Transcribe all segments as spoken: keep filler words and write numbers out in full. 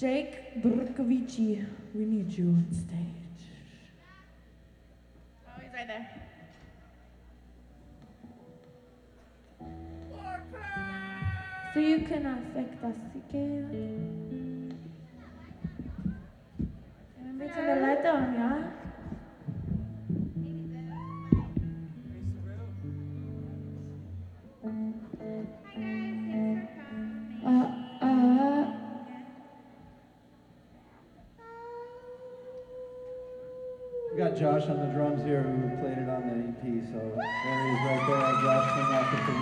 Jake Brkovici, we need you on stage. Oh, he's right there. So you can affect us, okay? Remember to the light on, yeah? Uh, uh, We got Josh on the drums here who played it on the E P, so there he is right there. Josh came out with the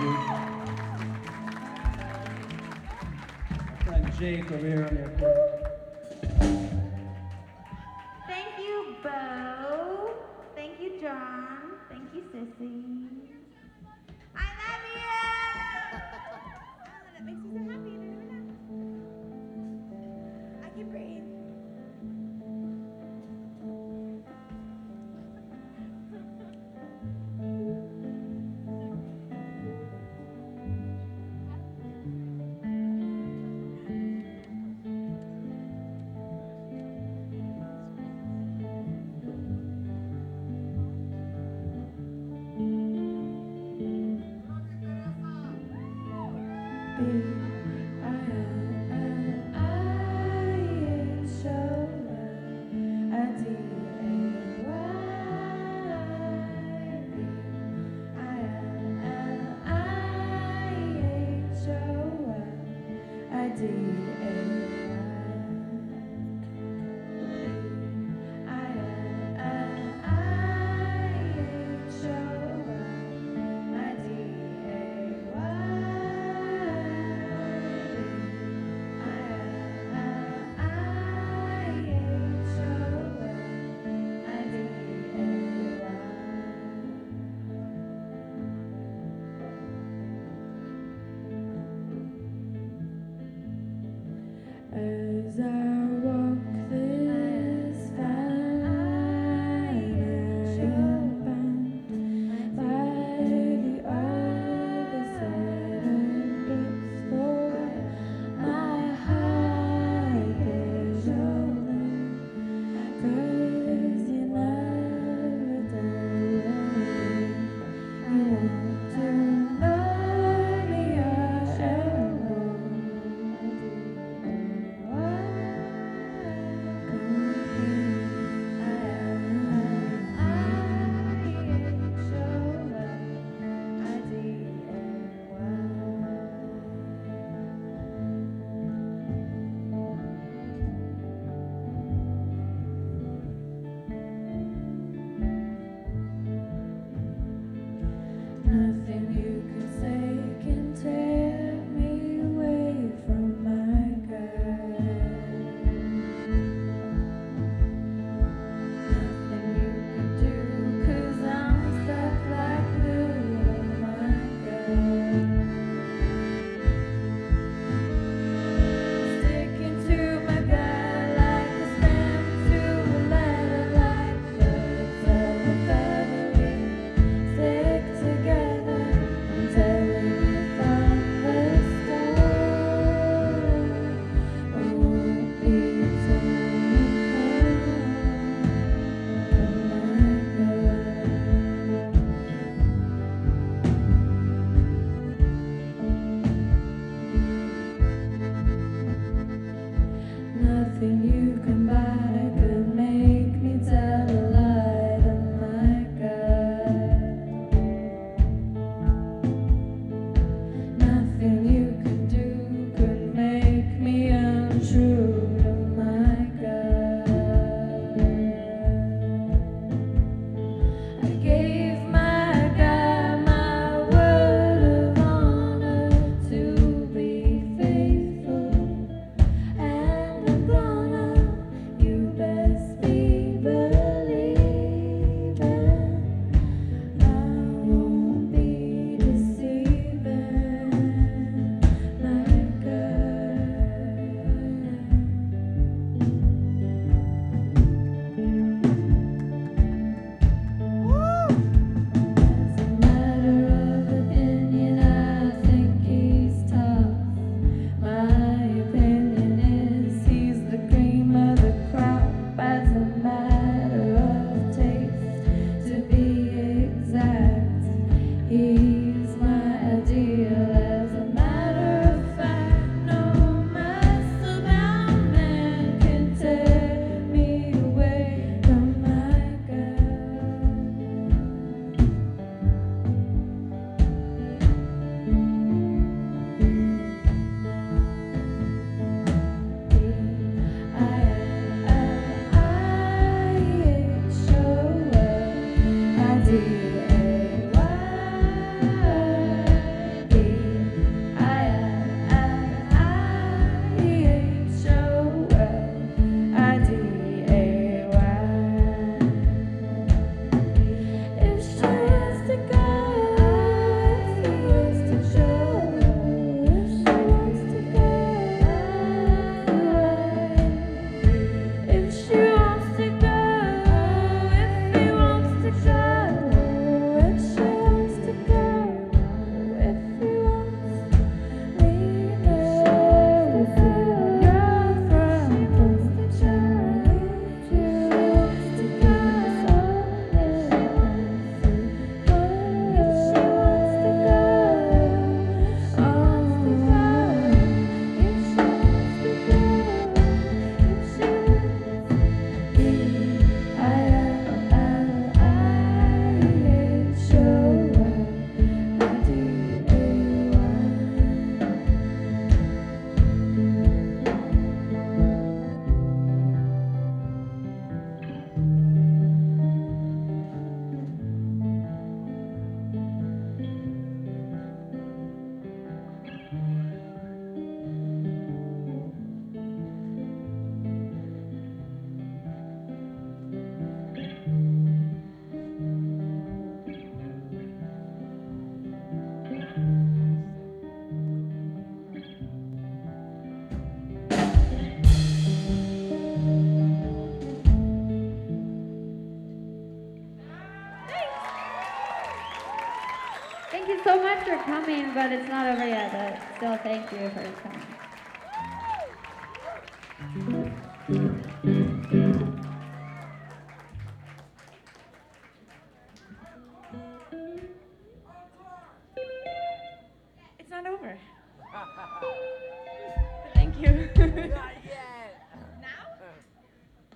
mute. My friend Jake over here on the accordion. Thank you, Bo. Thank you, John. Thank you, Sissy. I love you! Oh, that makes me so happy. I can breathe. As I walk this fine and by the other side and it's for my heart is only 'cause you never die away. I want to know me or ever. Thank you so much for coming, but it's not over yet, but still thank you for coming.